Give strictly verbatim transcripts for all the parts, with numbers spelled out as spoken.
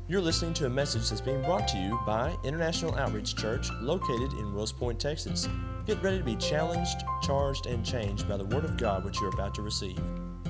You're listening to a message that's being brought to you by International Outreach Church located in Wills Point, Texas. Get ready to be challenged, charged, and changed by the Word of God which you're about to receive.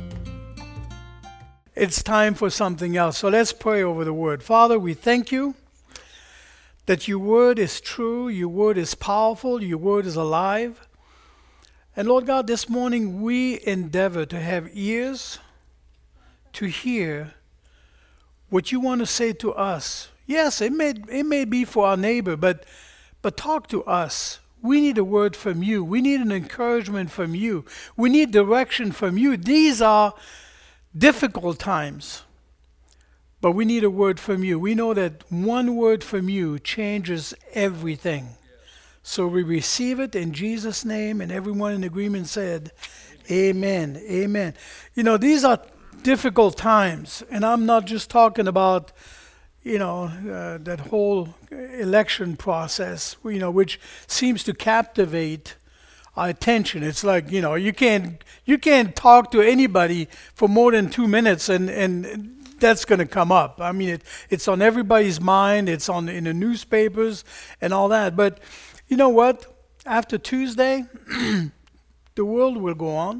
It's time for something else. So let's pray over the Word. Father, we thank you that your Word is true, your Word is powerful, your Word is alive. And Lord God, this morning we endeavor to have ears to hear what you want to say to us. Yes, it may it may be for our neighbor, but but talk to us. We need a word from you. We need an encouragement from you. We need direction from you. These are difficult times, but we need a word from you. We know that one word from you changes everything. So we receive it in Jesus' name, and everyone in agreement said, Amen. Amen. Amen. You know, these are difficult times, and I'm not just talking about, you know, uh, that whole election process, you know, which seems to captivate our attention. It's like, you know, you can't you can't talk to anybody for more than two minutes, and and that's going to come up. I mean, it, it's on everybody's mind. It's on in the newspapers and all that. But you know what? After Tuesday, the world will go on.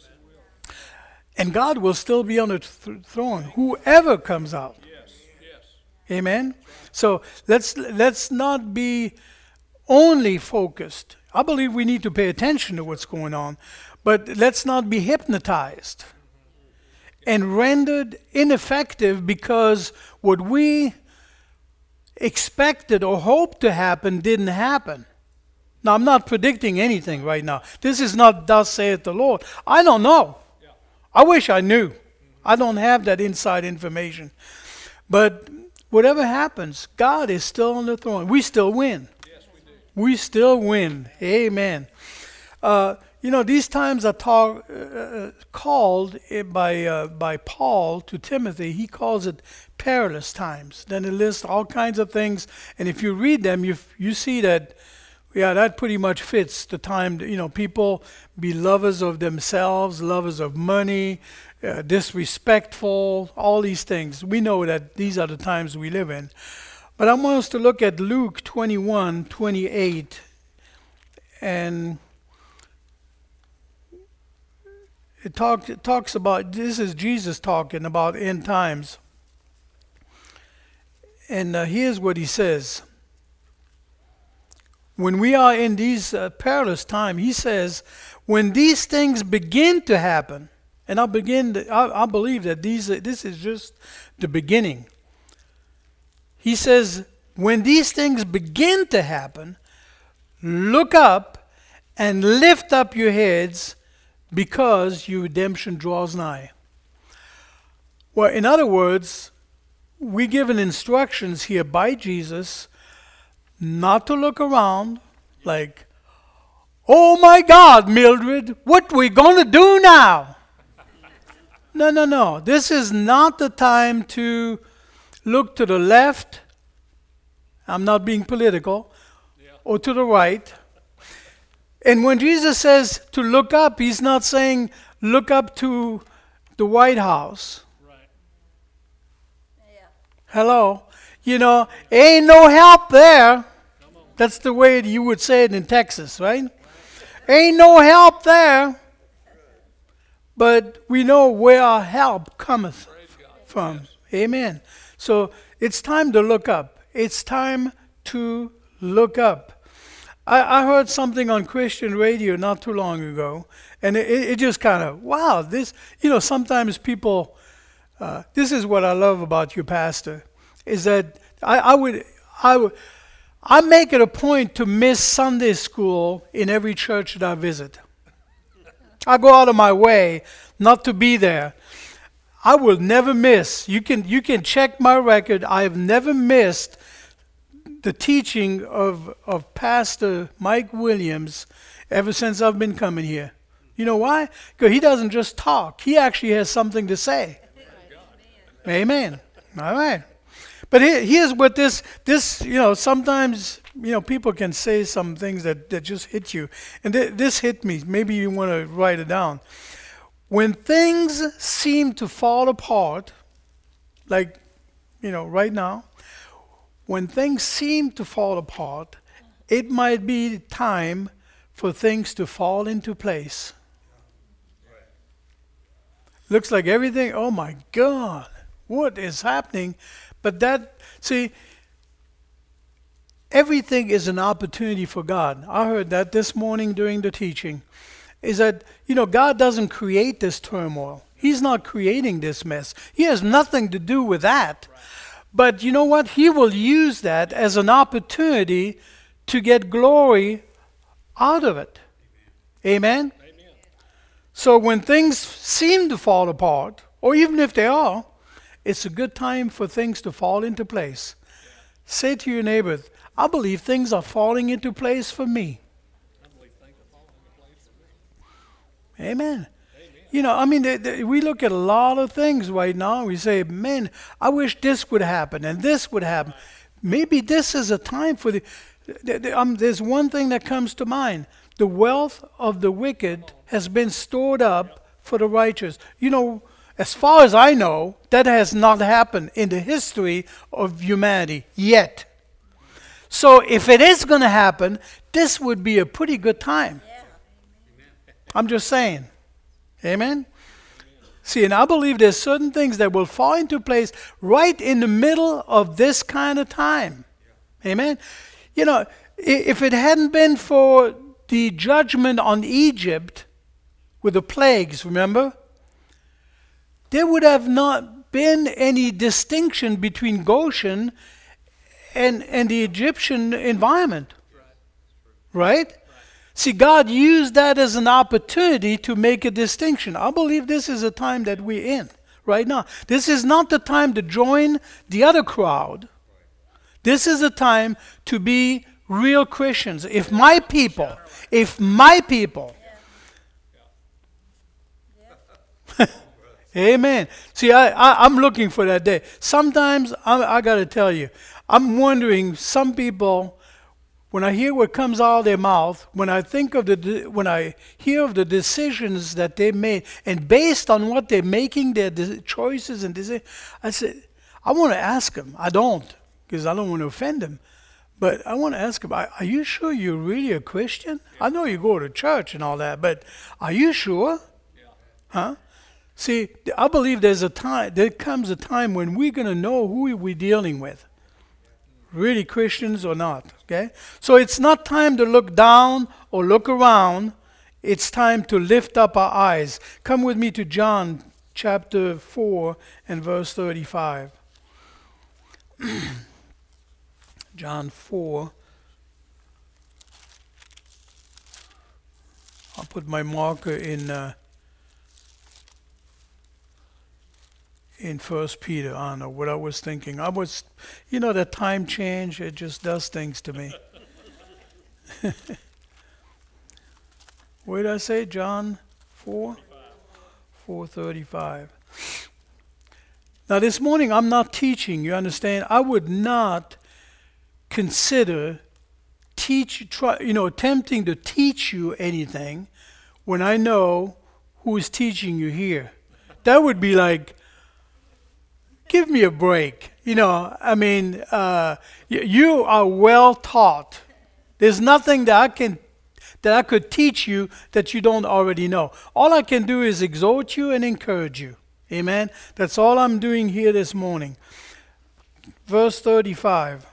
And God will still be on the th- throne, whoever comes out. Yes, yes. Amen? So let's let's not be only focused. I believe we need to pay attention to what's going on, but let's not be hypnotized and rendered ineffective because what we expected or hoped to happen didn't happen. Now, I'm not predicting anything right now. This is not thus saith the Lord. I don't know. I wish I knew. I don't have that inside information. But whatever happens, God is still on the throne. We still win. Yes, we do. We still win. Amen. Uh, you know, these times are talk, uh, called by uh, by Paul to Timothy. He calls it perilous times. Then it lists all kinds of things. And if you read them, you you see that, yeah, that pretty much fits the time. You know, people be lovers of themselves, lovers of money, uh, disrespectful, all these things. We know that these are the times we live in. But I want us to look at Luke twenty-one, twenty-eight, and it, talk, it talks about, this is Jesus talking about end times. And uh, here's what he says. When we are in these uh, perilous times, he says, when these things begin to happen, and I begin, to, I, I believe that these uh, this is just the beginning. He says, when these things begin to happen, look up and lift up your heads, because your redemption draws nigh. Well, in other words, we're given instructions here by Jesus not to look around like, oh my God, Mildred, what we going to do now? No, no, no. This is not the time to look to the left. I'm not being political. Yeah. Or to the right. And when Jesus says to look up, he's not saying look up to the White House. Right. Yeah. Hello. You know, ain't no help there. That's the way you would say it in Texas, right? Ain't no help there. But we know where our help cometh from. Yes. Amen. So it's time to look up. It's time to look up. I, I heard something on Christian radio not too long ago, and it, it just kind of, wow, this, you know, sometimes people, uh, this is what I love about you, Pastor, is that I, I would, I would, I make it a point to miss Sunday school in every church that I visit. I go out of my way not to be there. I will never miss. You can you can check my record. I have never missed the teaching of, of Pastor Mike Williams ever since I've been coming here. You know why? Because he doesn't just talk. He actually has something to say. Amen. All right. But here's what this, this, you know, sometimes, you know, people can say some things that, that just hit you. And th- this hit me. Maybe you want to write it down. When things seem to fall apart, like you know, right now, when things seem to fall apart, it might be time for things to fall into place. Looks like everything, oh my God, what is happening? But that, see, everything is an opportunity for God. I heard that this morning during the teaching. Is that, you know, God doesn't create this turmoil. He's not creating this mess. He has nothing to do with that. Right. But you know what? He will use that as an opportunity to get glory out of it. Amen? Amen? So when things seem to fall apart, or even if they are, it's a good time for things to fall into place. Yeah. Say to your neighbor, I believe things are falling into place for me. Amen. Amen. You know, I mean, the, the, we look at a lot of things right now. We say, man, I wish this would happen and this would happen. Maybe this is a time for the... the, the um, there's one thing that comes to mind. The wealth of the wicked has been stored up for the righteous. You know, as far as I know, that has not happened in the history of humanity yet. So if it is going to happen, this would be a pretty good time. I'm just saying. Amen? Amen? See, and I believe there's certain things that will fall into place right in the middle of this kind of time. Yeah. Amen? You know, if it hadn't been for the judgment on Egypt with the plagues, remember? There would have not been any distinction between Goshen and, and the Egyptian environment. Right? Right? See, God used that as an opportunity to make a distinction. I believe this is a time that we're in right now. This is not the time to join the other crowd. This is a time to be real Christians. If my people, if my people, amen. See, I, I, I'm looking for that day. Sometimes, I, I got to tell you, I'm wondering, some people, when I hear what comes out of their mouth, when I think of the, when I hear of the decisions that they made, and based on what they're making, their de- choices and decisions, I said, I want to ask them. I don't, because I don't want to offend them. But I want to ask them, are, are you sure you're really a Christian? I know you go to church and all that, but are you sure? Yeah. Huh? See, I believe there's a time, there comes a time when we're going to know who we're dealing with. Really Christians or not, okay? So it's not time to look down or look around. It's time to lift up our eyes. Come with me to John chapter four and verse thirty-five. John four. I'll put my marker in uh, in First Peter. I don't know what I was thinking. I was, you know, that time change, it just does things to me. What did I say? John four? four thirty-five. Now this morning I'm not teaching, you understand? I would not consider teach, try, you know, attempting to teach you anything when I know who is teaching you here. That would be like, give me a break. You know, I mean, uh, y- you are well taught. There's nothing that I can, that I could teach you that you don't already know. All I can do is exhort you and encourage you. Amen? That's all I'm doing here this morning. Verse thirty-five.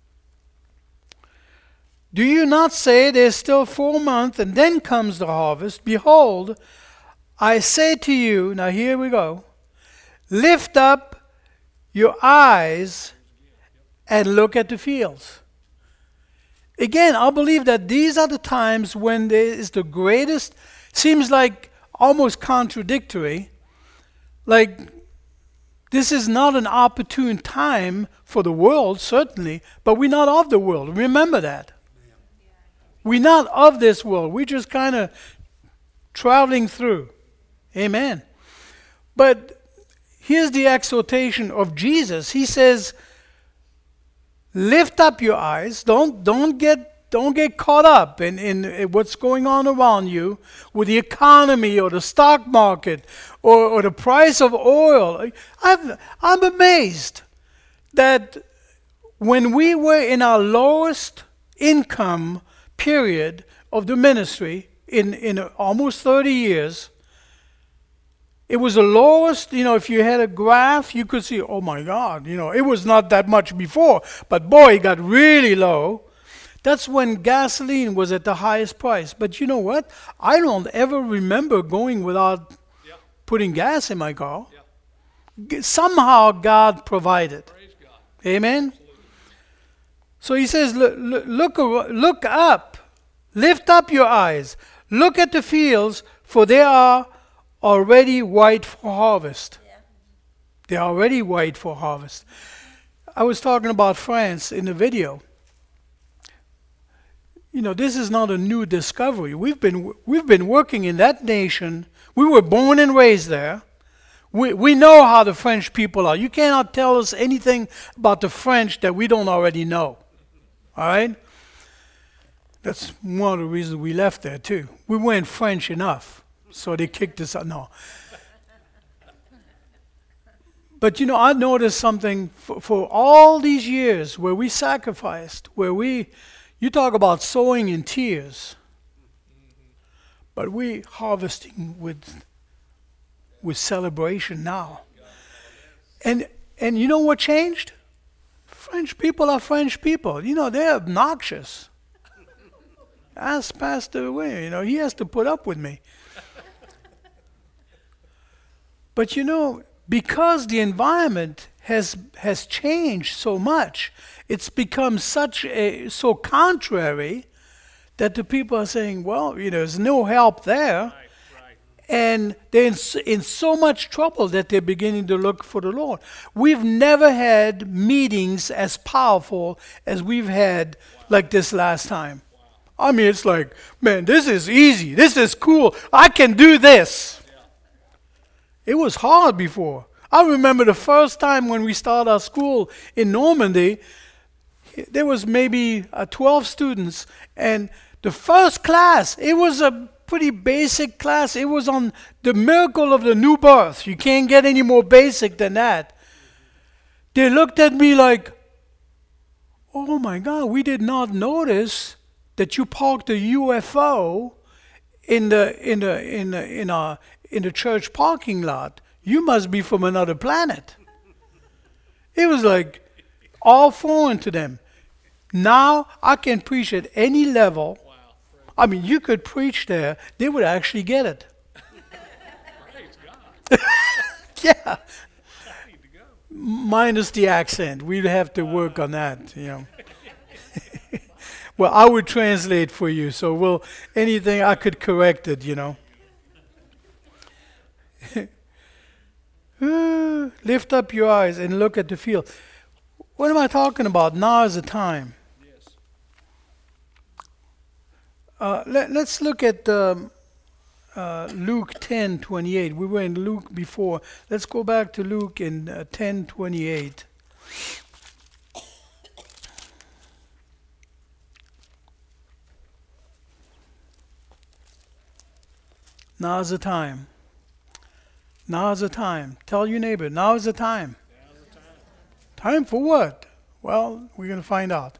Do you not say there's still four months and then comes the harvest? Behold, I say to you, now here we go, lift up your eyes and look at the fields. Again, I believe that these are the times when there is the greatest, seems like almost contradictory, like this is not an opportune time for the world, certainly, but we're not of the world. Remember that. We're not of this world. We're just kind of traveling through. Amen. But here's the exhortation of Jesus. He says, lift up your eyes. Don't, don't, get, don't get caught up in, in what's going on around you with the economy or the stock market or, or the price of oil. I've, I'm amazed that when we were in our lowest income period of the ministry in, in almost thirty years, it was the lowest. You know, if you had a graph, you could see, oh my God, you know, it was not that much before, but boy, it got really low. That's when gasoline was at the highest price. But you know what? I don't ever remember going without yeah. putting gas in my car. Yeah. Somehow God provided. Praise God. Amen? Absolutely. So he says, look, look, look up, lift up your eyes, look at the fields, for they are already white for harvest. Yeah. They're already white for harvest. I was talking about France in the video. You know, this is not a new discovery. We've been we've been working in that nation. We were born and raised there. We we know how the French people are. You cannot tell us anything about the French that we don't already know. All right? That's one of the reasons we left there too. We weren't French enough, so they kicked us out. No. But you know, I noticed something for, for all these years where we sacrificed, where we You talk about sowing in tears, but we harvesting with with celebration now. And and you know what changed? French people are French people. You know, they're obnoxious. Ask Pastor Wayne, you know, he has to put up with me. But you know, because the environment has has changed so much, it's become such a so contrary that the people are saying, well, you know, there's no help there. Right, right. And they're in, in so much trouble that they're beginning to look for the Lord. We've never had meetings as powerful as we've had wow. like this last time. Wow. I mean, it's like, man, this is easy. This is cool. I can do this. Yeah. It was hard before. I remember the first time when we started our school in Normandy, there was maybe uh, twelve students, and the first class, it was a pretty basic class. It was on the miracle of the new birth. You can't get any more basic than that. They looked at me like, oh my God, we did not notice that you parked a U F O in the in the in the, in a in the church parking lot. You must be from another planet. It was like all foreign to them. Now I can preach at any level. Wow. I mean, you could preach there. They would actually get it. Praise God. Yeah. I need to go. Minus the accent. We'd have to work on that, you know. Well, I would translate for you. So we'll anything I could correct it, you know. Uh, lift up your eyes and look at the field. What am I talking about? Now is the time. Yes. Uh, let, let's look at um, uh, Luke ten twenty-eight. We were in Luke before. Let's go back to Luke in uh, ten twenty-eight. Now's the time. Now's the time. Tell your neighbor, now is the time. Now's the time. Time for what? Well, we're going to find out.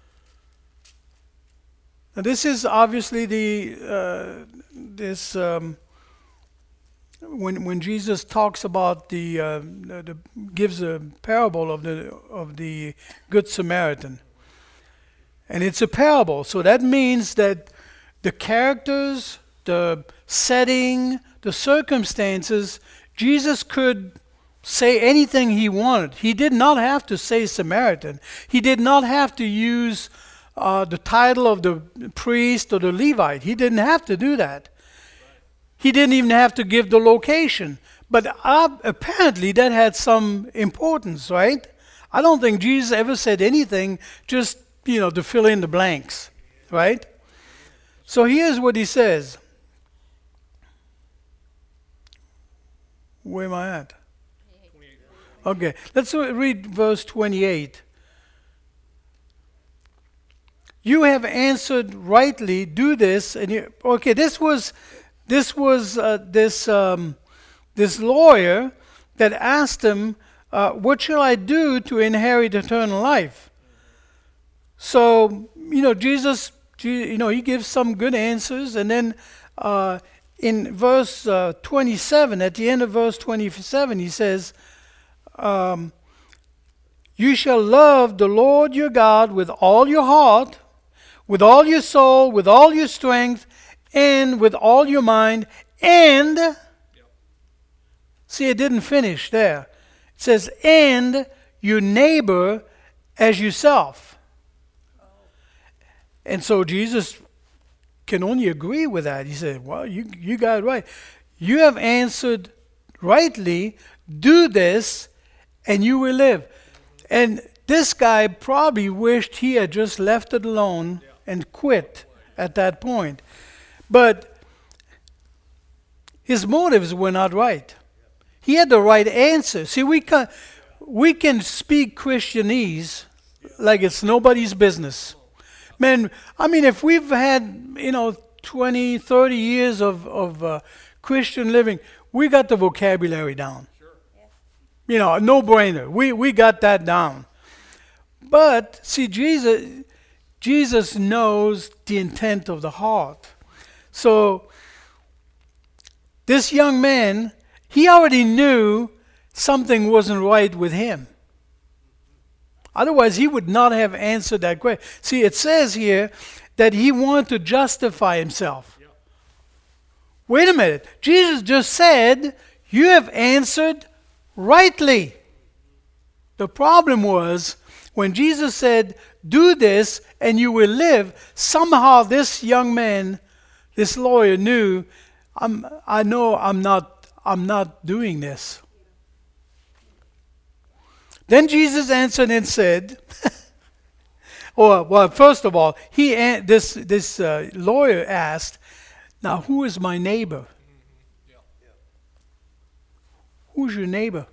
Now, this is obviously the uh, this um, when when Jesus talks about the, uh, the, the gives a parable of the of the Good Samaritan, and it's a parable. So that means that the characters, the setting, the circumstances, Jesus could say anything he wanted. He did not have to say Samaritan. He did not have to use uh, the title of the priest or the Levite. He didn't have to do that. He didn't even have to give the location. But uh, apparently that had some importance, right? I don't think Jesus ever said anything just, you know, to fill in the blanks, right? So here's what he says. Where am I at? Okay, let's read verse twenty-eight. You have answered rightly. Do this, and you, okay. This was, this was uh, this um, this lawyer that asked him, uh, what shall I do to inherit eternal life? So, you know, Jesus, you know, he gives some good answers. And then uh, in verse uh, twenty-seven, at the end of verse twenty-seven, he says, um, you shall love the Lord your God with all your heart, with all your soul, with all your strength, and with all your mind. And, yep. See, it didn't finish there. It says, and your neighbor as yourself. Oh. And so Jesus can only agree with that. He said, well, you, you got it right. You have answered rightly. Do this, and you will live. And this guy probably wished he had just left it alone yeah. and quit at that point. But his motives were not right. He had the right answer. See, we can, we can speak Christianese like it's nobody's business. Man, I mean, if we've had, you know, twenty, thirty years of, of uh, Christian living, we got the vocabulary down. You know, no-brainer. We we got that down. But see, Jesus Jesus knows the intent of the heart. So this young man, he already knew something wasn't right with him. Otherwise, he would not have answered that question. See, it says here that he wanted to justify himself. Yep. Wait a minute. Jesus just said, you have answered rightly. The problem was when Jesus said, do this and you will live, somehow this young man, this lawyer knew, I'm, I know I'm not, I'm not doing this. Then Jesus answered and said, or well, first of all, he this this uh, lawyer asked, now who is my neighbor? Who's your neighbor?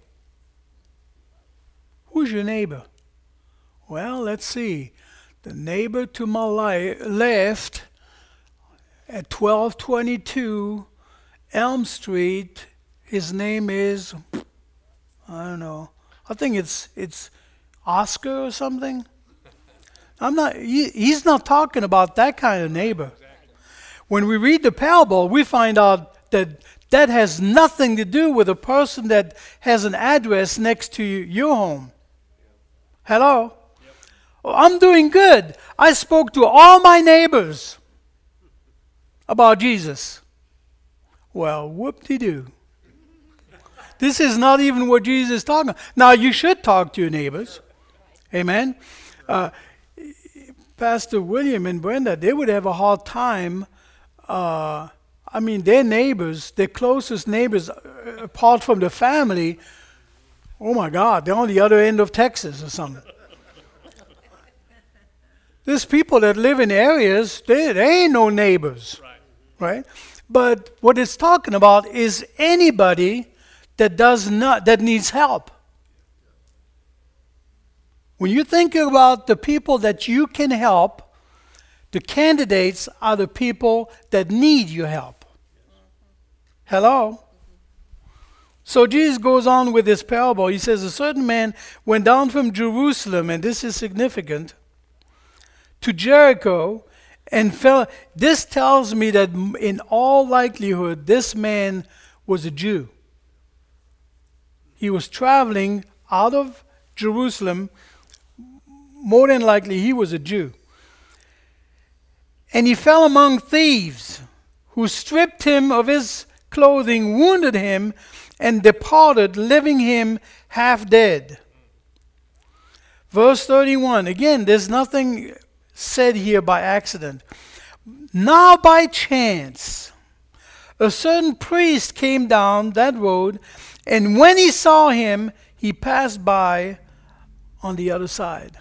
Who's your neighbor? Well, let's see. The neighbor to my li- left at twelve twenty-two Elm Street, his name is, I don't know. I think it's it's Oscar or something. I'm not. He, he's not talking about that kind of neighbor. When we read the parable, we find out that that has nothing to do with a person that has an address next to your home. Hello? Yep. Oh, I'm doing good. I spoke to all my neighbors about Jesus. Well, whoop-de-doo. This is not even what Jesus is talking about. Now, you should talk to your neighbors. Amen? Uh, Pastor William and Brenda, they would have a hard time. Uh, I mean, their neighbors, their closest neighbors, uh, apart from the family, oh my God, they're on the other end of Texas or something. There's people that live in areas, they, they ain't no neighbors, right. right? But what it's talking about is anybody that does not, that needs help. When you think about the people that you can help, the candidates are the people that need your help. Hello? So Jesus goes on with this parable. He says, a certain man went down from Jerusalem, and this is significant, to Jericho, and fell. This tells me that in all likelihood, this man was a Jew. He was traveling out of Jerusalem. More than likely, he was a Jew. And he fell among thieves, who stripped him of his clothing, wounded him, and departed, leaving him half dead. Verse thirty-one. Again, there's nothing said here by accident. Now by chance, a certain priest came down that road, and when he saw him, he passed by on the other side.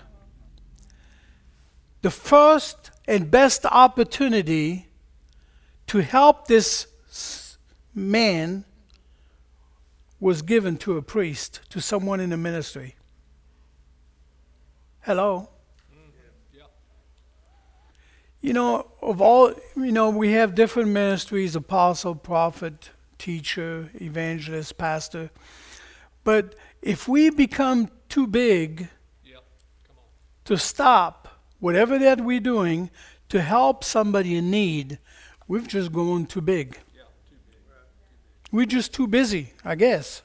The first and best opportunity to help this man was given to a priest, to someone in the ministry. Hello? Mm-hmm. Yeah. You know, of all, you know, we have different ministries, apostle, prophet, teacher, evangelist, pastor. But if we become too big Yep. Come on. to stop whatever that we're doing to help somebody in need, we've just gone too big. Yeah. Too big. Right. Too big. We're just too busy, I guess.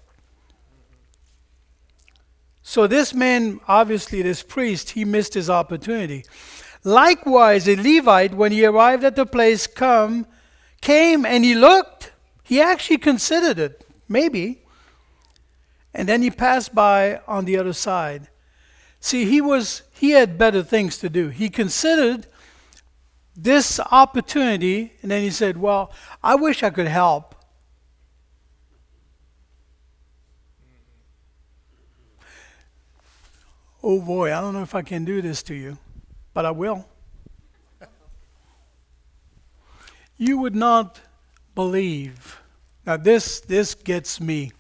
So this man, obviously this priest, he missed his opportunity. Likewise, a Levite, when he arrived at the place, come, came and he looked. He actually considered it, maybe. And then he passed by on the other side. See, he was he had better things to do. He considered this opportunity, and then he said, well, I wish I could help. Oh boy, I don't know if I can do this to you, but I will. You would not believe. Now this this gets me.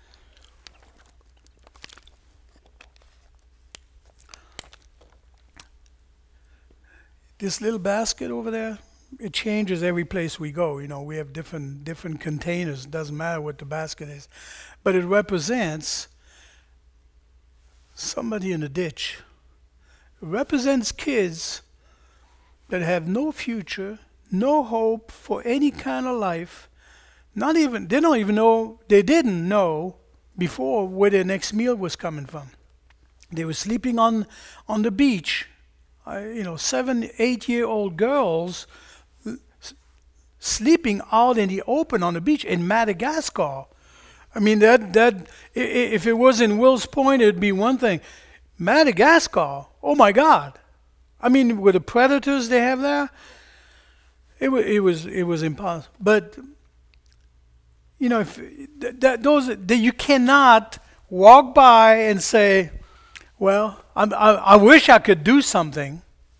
This little basket over there, it changes every place we go. You know, we have different different containers. It doesn't matter what the basket is. But it represents somebody in a ditch. It represents kids that have no future, no hope for any kind of life. Not even, they don't even know, they didn't know before where their next meal was coming from. They were sleeping on, on the beach. Uh, you know, seven, eight-year-old girls s- sleeping out in the open on the beach in Madagascar. I mean, that that i- i- if it was in Wills Point, it'd be one thing. Madagascar, oh my God! I mean, with the predators they have there, it was it was it was impossible. But you know, if th- that those that you cannot walk by and say, well, I'm, I I wish I could do something.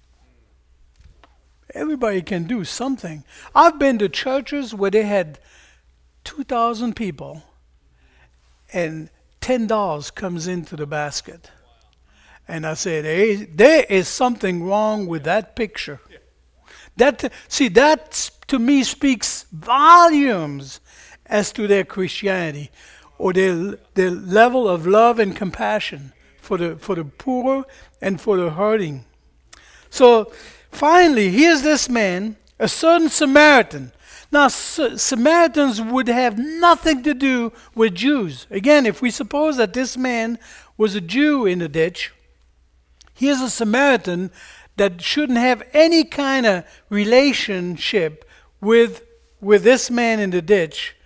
Everybody can do something. I've been to churches where they had two thousand people, and ten dollars comes into the basket. And I said, hey, there is something wrong with that picture. That see, that to me speaks volumes as to their Christianity, or their their level of love and compassion for the for the poor and for the hurting. So finally, here's this man, a certain Samaritan. Now, S- Samaritans would have nothing to do with Jews. Again, if we suppose that this man was a Jew in the ditch, here's a Samaritan that shouldn't have any kind of relationship with, with this man in the ditch.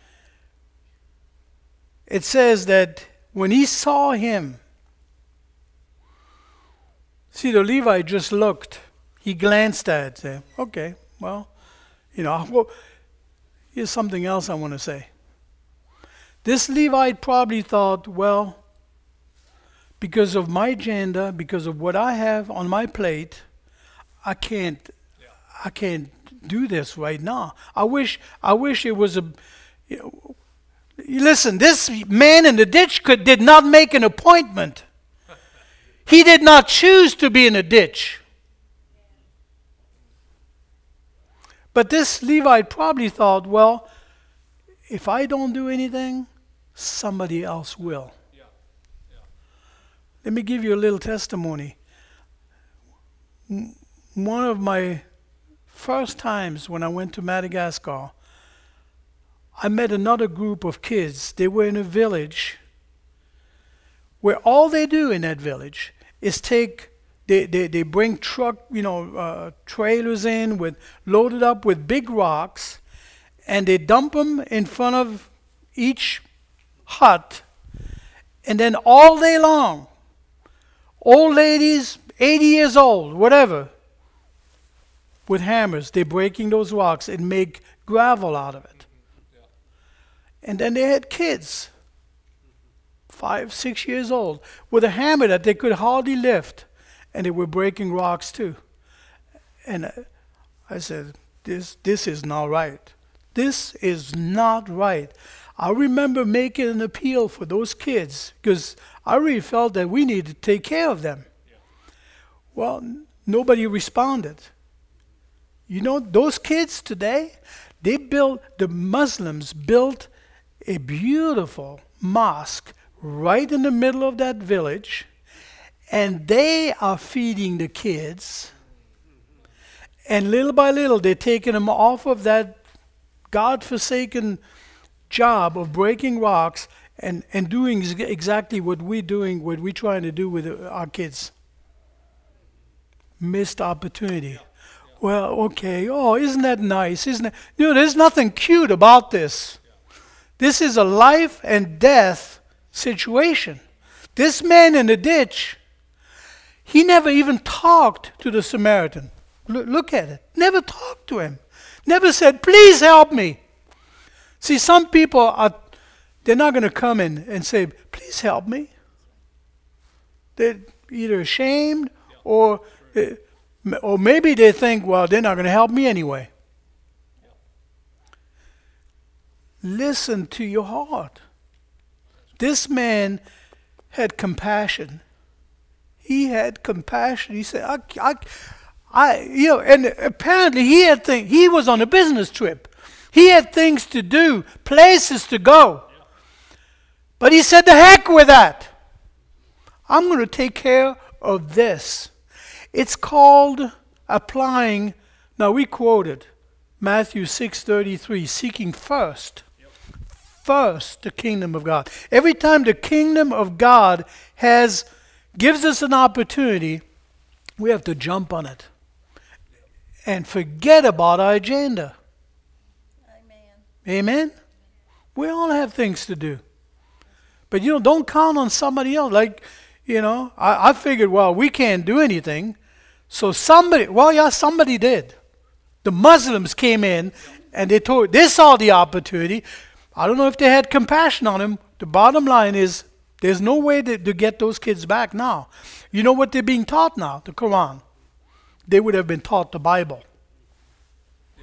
It says that when he saw him, see, the Levite just looked. He glanced at it, said, okay, well, you know, well, here's something else I want to say. This Levite probably thought, well, because of my gender, because of what I have on my plate, I can't, yeah. I can't do this right now. I wish, I wish it was a. You know, listen, this man in the ditch could did not make an appointment. He did not choose to be in a ditch. But this Levite probably thought, well, if I don't do anything, somebody else will. Yeah. Yeah. Let me give you a little testimony. One of my first times when I went to Madagascar, I met another group of kids. They were in a village where all they do in that village is take They, they, they bring truck, you know, uh, trailers in with loaded up with big rocks, and they dump them in front of each hut, and then all day long, old ladies, eighty years old, whatever, with hammers, they're breaking those rocks and make gravel out of it. Yeah. And then they had kids, five, six years old, with a hammer that they could hardly lift. And they were breaking rocks too. And uh, I said, this this is not right. This is not right. I remember making an appeal for those kids because I really felt that we needed to take care of them. Yeah. Well, n- nobody responded. You know, those kids today, they built, the Muslims built a beautiful mosque right in the middle of that village, and they are feeding the kids. And little by little, they're taking them off of that God-forsaken job of breaking rocks and, and doing ex- exactly what we're doing, what we're trying to do with our kids. Missed opportunity. Well, okay. Oh, isn't that nice? Isn't it? You know, there's nothing cute about this. This is a life and death situation. This man in the ditch, he never even talked to the Samaritan. Look, look at it. Never talked to him. Never said, please help me. See, some people are, they're not going to come in and say, please help me. They're either ashamed or, or maybe they think, well, they're not going to help me anyway. Listen to your heart. This man had compassion. He had compassion. He said, I, I, I, you know, and apparently he had things, he was on a business trip. He had things to do, places to go. But he said, the heck with that. I'm going to take care of this. It's called applying, now we quoted Matthew six thirty-three, seeking first, first the kingdom of God. Every time the kingdom of God has, gives us an opportunity, we have to jump on it and forget about our agenda. Amen. Amen? We all have things to do. But, you know, don't count on somebody else. Like, you know, I, I figured, well, we can't do anything. So somebody, well, yeah, somebody did. The Muslims came in and they told, they saw the opportunity. I don't know if they had compassion on him. The bottom line is, there's no way to, to get those kids back now. You know what they're being taught now? The Quran. They would have been taught the Bible. Yeah.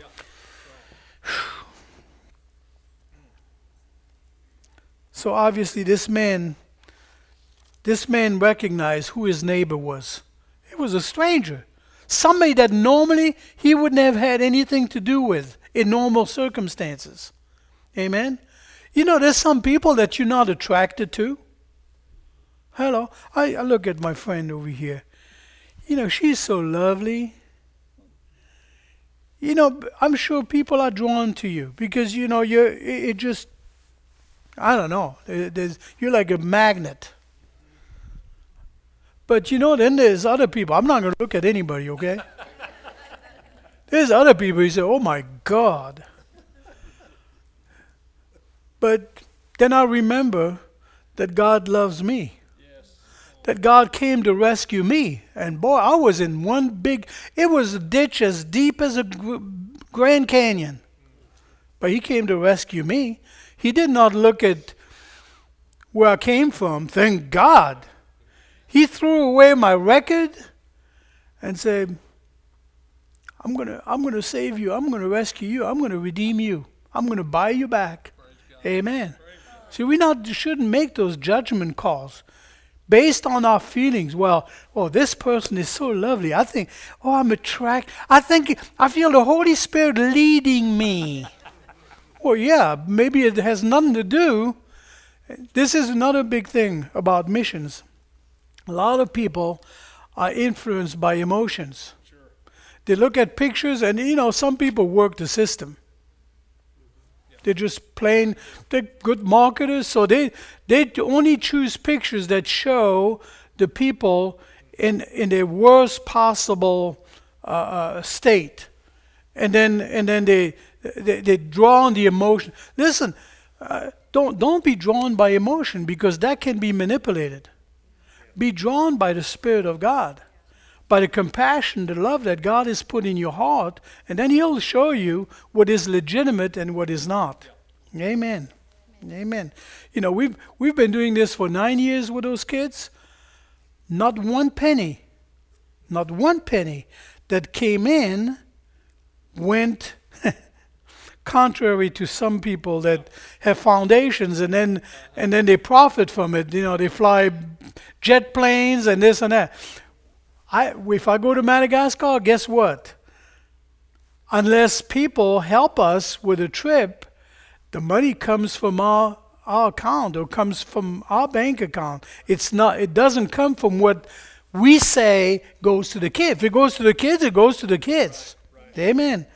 So obviously this man, this man recognized who his neighbor was. It was a stranger. Somebody that normally he wouldn't have had anything to do with in normal circumstances. Amen? You know, there's some people that you're not attracted to. Hello. I, I look at my friend over here. You know, she's so lovely. You know, I'm sure people are drawn to you because, you know, you're, it, it just, I don't know. There's, you're like a magnet. But, you know, then there's other people. I'm not going to look at anybody, okay? There's other people who say, oh, my God. But then I remember that God loves me. That God came to rescue me. And boy, I was in one big, it was a ditch as deep as a Grand Canyon. But he came to rescue me. He did not look at where I came from, thank God. He threw away my record and said, I'm going to I'm going to save you. I'm going to rescue you. I'm going to redeem you. I'm going to buy you back. Amen. See, we not shouldn't make those judgment calls based on our feelings. Well, oh, this person is so lovely. I think, oh, I'm attracted. I think, I feel the Holy Spirit leading me. Well, yeah, maybe it has nothing to do. This is another big thing about missions. A lot of people are influenced by emotions. Sure. They look at pictures and, you know, some people work the system. They're just plain, they're good marketers, so they they only choose pictures that show the people in in their worst possible uh, uh, state, and then and then they they, they draw on the emotion. Listen, uh, don't don't be drawn by emotion because that can be manipulated. Be drawn by the Spirit of God, by the compassion, the love that God has put in your heart, and then He'll show you what is legitimate and what is not. Amen. Amen. You know, we've we've been doing this for nine years with those kids. Not one penny, not one penny that came in went contrary to some people that have foundations and then and then they profit from it. You know, they fly jet planes and this and that. I, if I go to Madagascar, guess what? Unless people help us with a trip, the money comes from our, our account or comes from our bank account. It's not. It doesn't come from what we say goes to the kids. If it goes to the kids, it goes to the kids. Right. Amen.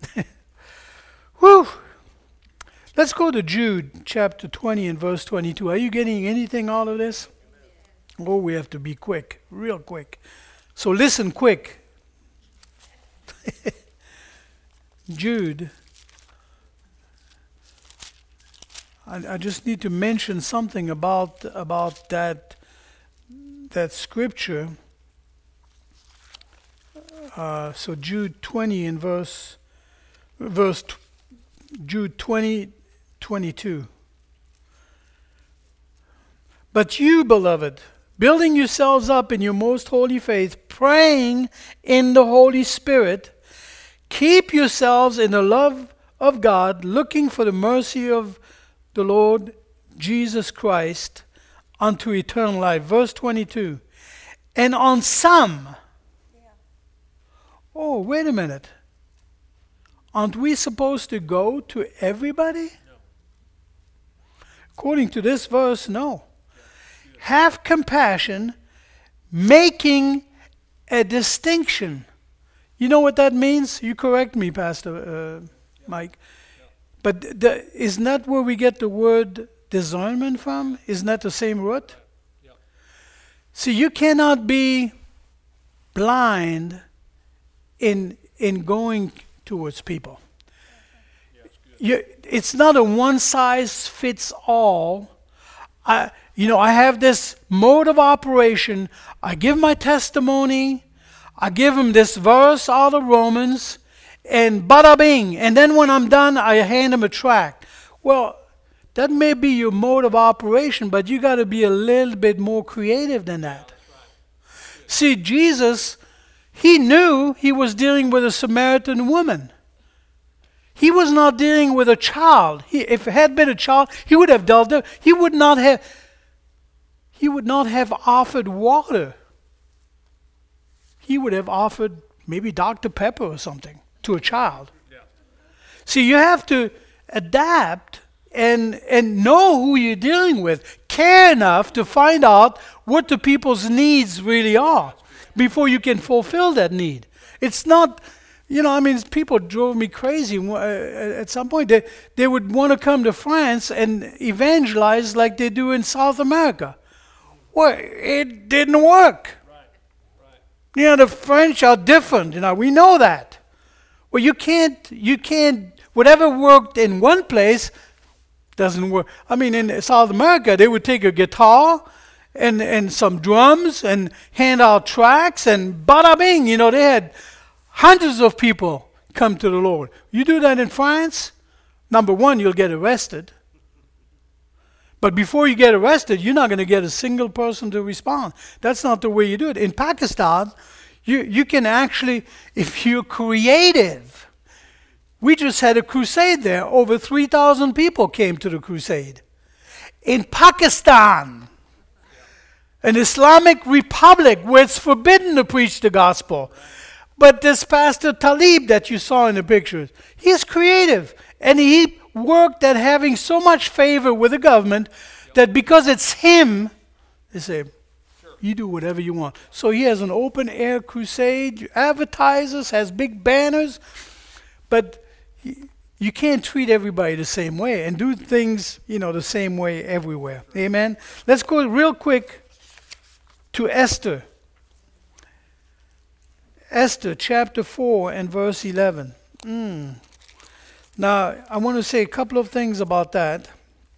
Whew. Let's go to Jude chapter twenty and verse twenty-two. Are you getting anything out of this? Oh, we have to be quick, real quick. So listen quick. Jude. I, I just need to mention something about about that that scripture. Uh, so Jude twenty in verse verse t- Jude twenty twenty-two. But you, beloved, building yourselves up in your most holy faith, praying in the Holy Spirit, keep yourselves in the love of God, looking for the mercy of the Lord Jesus Christ unto eternal life. Verse twenty-two. And on some, Yeah. oh, wait a minute. Aren't we supposed to go to everybody? No. According to this verse, no. Have compassion, making a distinction. You know what that means? You correct me, Pastor uh, Mike. But the, isn't that where we get the word discernment from? Isn't that the same root? Yeah. See, you cannot be blind in in going towards people. You, it's not a one-size-fits-all. I, you know, I have this mode of operation. I give my testimony. I give them this verse out of Romans, and bada bing. And then when I'm done, I hand them a tract. Well, that may be your mode of operation, but you got to be a little bit more creative than that. See, Jesus, he knew he was dealing with a Samaritan woman. He was not dealing with a child. He, if it had been a child, he would have dealt with it. He would not have. He would not have offered water. He would have offered maybe Doctor Pepper or something to a child. Yeah. See, you have to adapt and and know who you're dealing with. Care enough to find out what the people's needs really are before you can fulfill that need. It's not, you know, I mean, people drove me crazy. At some point, they, they would want to come to France and evangelize like they do in South America. Well, it didn't work. Right. Right. You know, the French are different. You know, we know that. Well, you can't, you can't, whatever worked in one place doesn't work. I mean, in South America, they would take a guitar and, and some drums and hand out tracts and bada bing. You know, they had hundreds of people come to the Lord. You do that in France, number one, you'll get arrested. But before you get arrested, you're not going to get a single person to respond. That's not the way you do it. In Pakistan, you, you can actually, if you're creative, we just had a crusade there. Over three thousand people came to the crusade. In Pakistan, an Islamic republic where it's forbidden to preach the gospel. But this Pastor Talib that you saw in the pictures, he's creative. And he worked at having so much favor with the government that because it's him, they say, you do whatever you want. So he has an open air crusade, advertises, has big banners, but he, you can't treat everybody the same way and do things, you know, the same way everywhere. Amen? Let's go real quick to Esther. Esther chapter four and verse eleven. Mm. Now, I want to say a couple of things about that.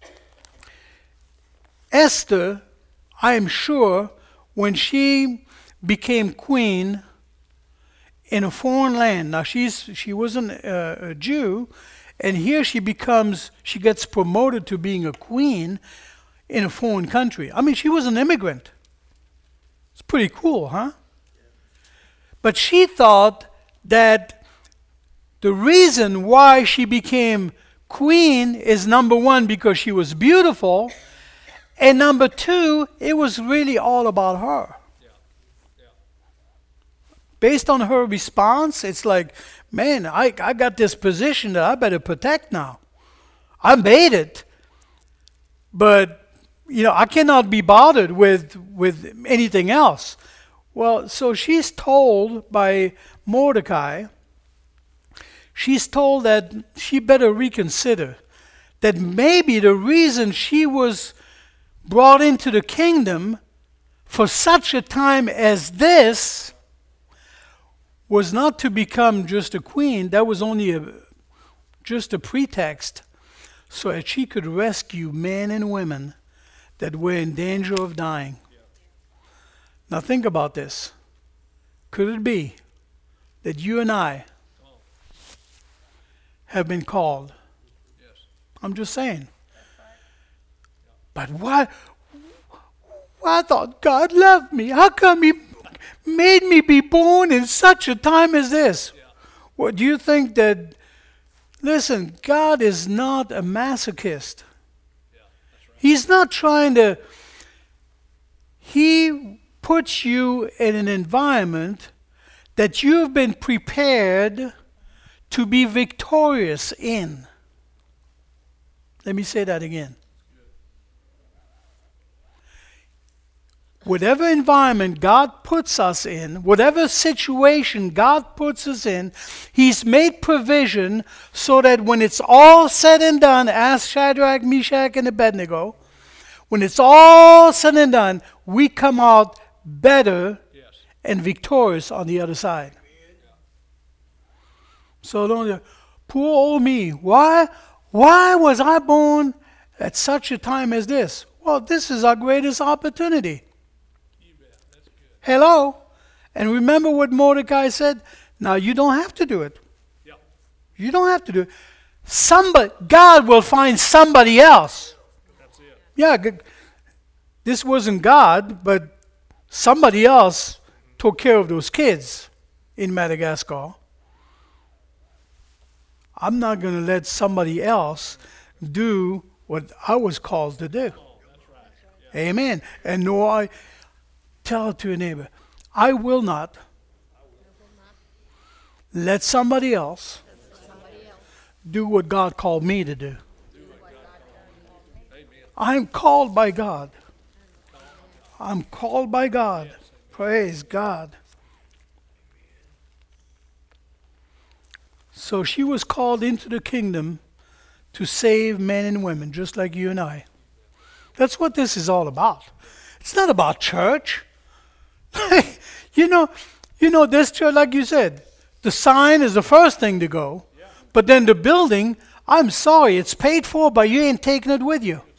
Esther, I am sure, when she became queen in a foreign land, now she's she wasn't a, a Jew, and here she becomes, she gets promoted to being a queen in a foreign country. I mean, she was an immigrant. It's pretty cool, huh? But she thought that the reason why she became queen is, number one, because she was beautiful, and number two, it was really all about her. Yeah. Yeah. Based on her response, it's like, man, I, I got this position that I better protect now. I made it. but, you know, I cannot be bothered with, with anything else. Well, so she's told by Mordecai, she's told that she better reconsider, that maybe the reason she was brought into the kingdom for such a time as this was not to become just a queen. That was only a, just a pretext so that she could rescue men and women that were in danger of dying. Yeah. Now think about this. Could it be that you and I have been called? Yes. I'm just saying. But why? I thought God loved me. How come He made me be born in such a time as this? Yeah. Well, do you think that, listen, God is not a masochist. Yeah, that's right. He's not trying to, He puts you in an environment that you've been prepared to be victorious in. Let me say that again. Whatever environment God puts us in, whatever situation God puts us in, He's made provision so that when it's all said and done, ask Shadrach, Meshach, and Abednego, when it's all said and done, we come out better yes. and victorious on the other side. Yeah. So don't, poor old me, why, why was I born at such a time as this? Well, this is our greatest opportunity. Hello? And remember what Mordecai said? Now you don't have to do it. Yep. You don't have to do it. Somebody, God will find somebody else. That's it. Yeah, this wasn't God, but somebody else mm-hmm. took care of those kids in Madagascar. I'm not going to let somebody else do what I was called to do. Oh, that's right. Yeah. Amen. And nor I... Tell it to your neighbor, I will not let somebody else do what God called me to do. I'm called by God. I'm called by God. Praise God. So she was called into the kingdom to save men and women, just like you and I. That's what this is all about. It's not about church. you know, you know this church, like you said, the sign is the first thing to go, yeah. but then the building, I'm sorry, it's paid for, but you ain't taking it with you.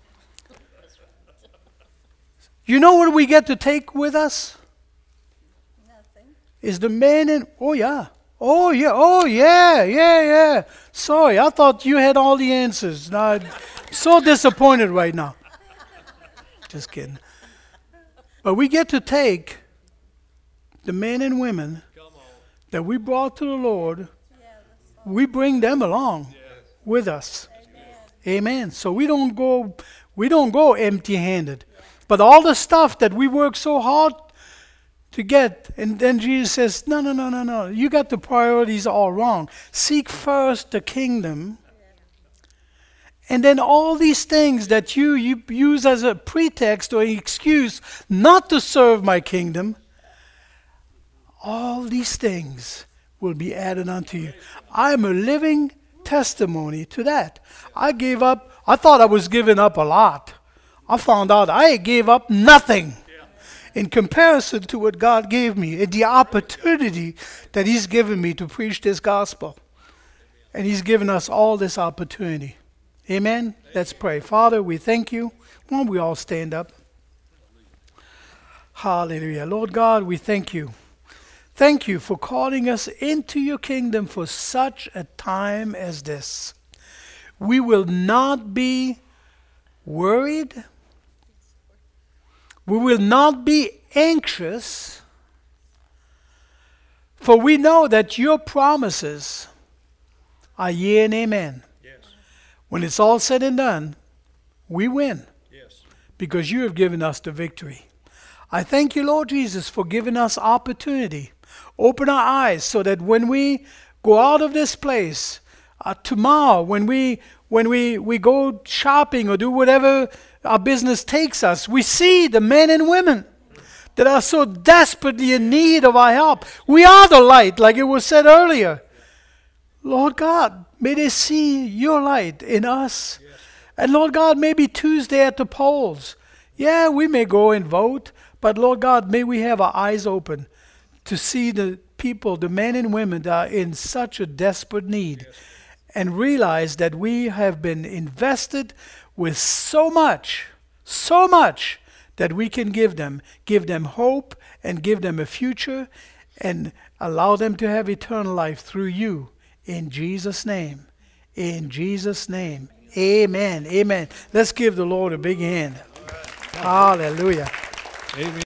You know what we get to take with us? Nothing. Is the man in, oh yeah, oh yeah, oh yeah, yeah, yeah. Sorry, I thought you had all the answers. Now, I'm so disappointed right now. Just kidding. But we get to take the men and women that we brought to the Lord, we bring them along with us. Amen. Amen. So we don't go we don't go empty-handed. But all the stuff that we work so hard to get, and then Jesus says, no, no, no, no, no. You got the priorities all wrong. Seek first the kingdom. And then all these things that you, you use as a pretext or an excuse not to serve my kingdom, all these things will be added unto you. I'm a living testimony to that. I gave up, I thought I was giving up a lot. I found out I gave up nothing in comparison to what God gave me, and the opportunity that He's given me to preach this gospel. And He's given us all this opportunity. Amen? Amen? Let's pray. Father, we thank you. Why don't we all stand up? Hallelujah. Lord God, we thank you. Thank you for calling us into your kingdom for such a time as this. We will not be worried. We will not be anxious. For we know that your promises are yea and amen. When it's all said and done, we win. Yes. Because you have given us the victory. I thank you, Lord Jesus, for giving us opportunity. Open our eyes so that when we go out of this place, uh, tomorrow, when we when we, we go shopping or do whatever our business takes us, we see the men and women that are so desperately in need of our help. We are the light, like it was said earlier. Lord God, may they see your light in us. Yes. And Lord God, maybe Tuesday at the polls, yeah, we may go and vote, but Lord God, may we have our eyes open to see the people, the men and women that are in such a desperate need, yes, and realize that we have been invested with so much, so much, that we can give them, give them hope and give them a future and allow them to have eternal life through you. In Jesus' name. In Jesus' name. Amen. Amen. Let's give the Lord a big hand. Hallelujah. Amen.